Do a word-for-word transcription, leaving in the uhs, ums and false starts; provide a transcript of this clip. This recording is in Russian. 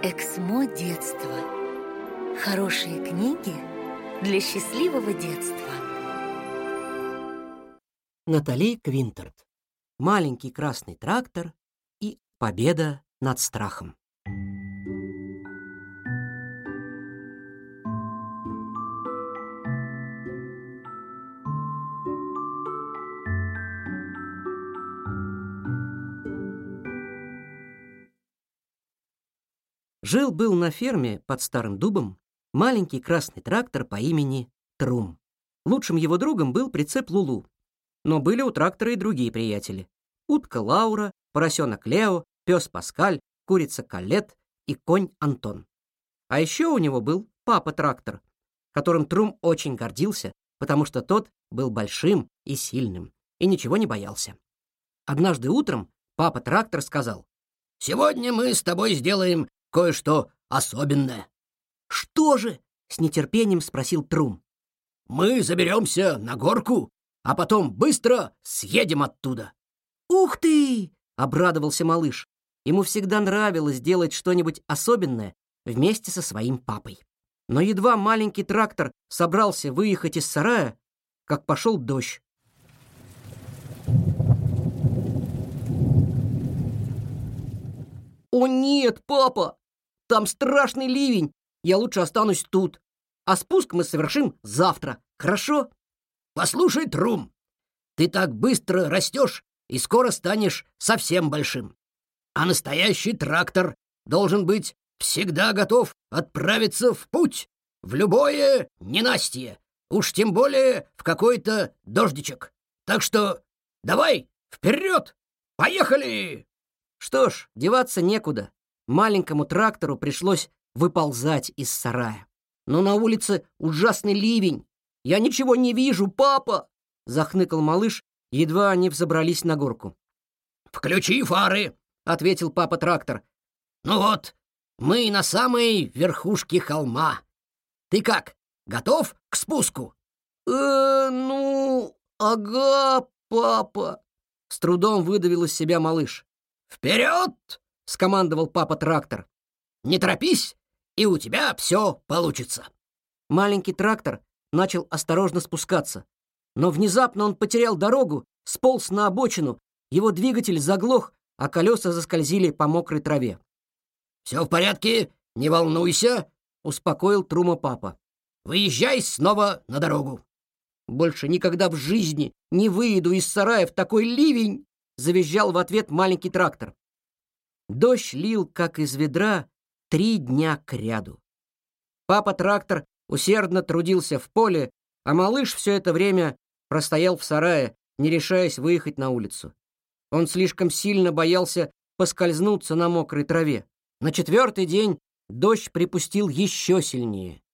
Эксмо детства. Хорошие книги для счастливого детства. Натали Квинтард. Маленький красный трактор и победа над страхом. Жил-был на ферме под старым дубом маленький красный трактор по имени Трум. Лучшим его другом был прицеп Лулу. Но были у трактора и другие приятели: утка Лаура, поросенок Лео, пес Паскаль, курица Коллет и конь Антон. А еще у него был папа-трактор, которым Трум очень гордился, потому что тот был большим и сильным и ничего не боялся. Однажды утром папа-трактор сказал: «Сегодня мы с тобой сделаем кое-что особенное». «Что же?» — с нетерпением спросил Трум. «Мы заберемся на горку, а потом быстро съедем оттуда». «Ух ты!» — обрадовался малыш. Ему всегда нравилось делать что-нибудь особенное вместе со своим папой. Но едва маленький трактор собрался выехать из сарая, как пошел дождь. «О нет, папа! Там страшный ливень! Я лучше останусь тут. А спуск мы совершим завтра, хорошо?» «Послушай, Трум, ты так быстро растешь и скоро станешь совсем большим. А настоящий трактор должен быть всегда готов отправиться в путь, в любое ненастье, уж тем более в какой-то дождичек. Так что давай, вперед! Поехали!» Что ж, деваться некуда. Маленькому трактору пришлось выползать из сарая. «Но на улице ужасный ливень. Я ничего не вижу, папа!» — захныкал малыш, едва они взобрались на горку. «Включи фары!» — ответил папа-трактор. «Ну вот, мы на самой верхушке холма. Ты как, готов к спуску?» «Э, ну, ага, папа!» — с трудом выдавил из себя малыш. «Вперед!» — скомандовал папа-трактор. «Не торопись, и у тебя все получится». Маленький трактор начал осторожно спускаться, но внезапно он потерял дорогу, сполз на обочину, его двигатель заглох, а колеса заскользили по мокрой траве. «Все в порядке, не волнуйся», — успокоил Трума папа. «Выезжай снова на дорогу». «Больше никогда в жизни не выеду из сарая в такой ливень!» — завизжал в ответ маленький трактор. Дождь лил, как из ведра, три дня кряду. Папа-трактор усердно трудился в поле, а малыш все это время простоял в сарае, не решаясь выехать на улицу. Он слишком сильно боялся поскользнуться на мокрой траве. На четвертый день дождь припустил еще сильнее.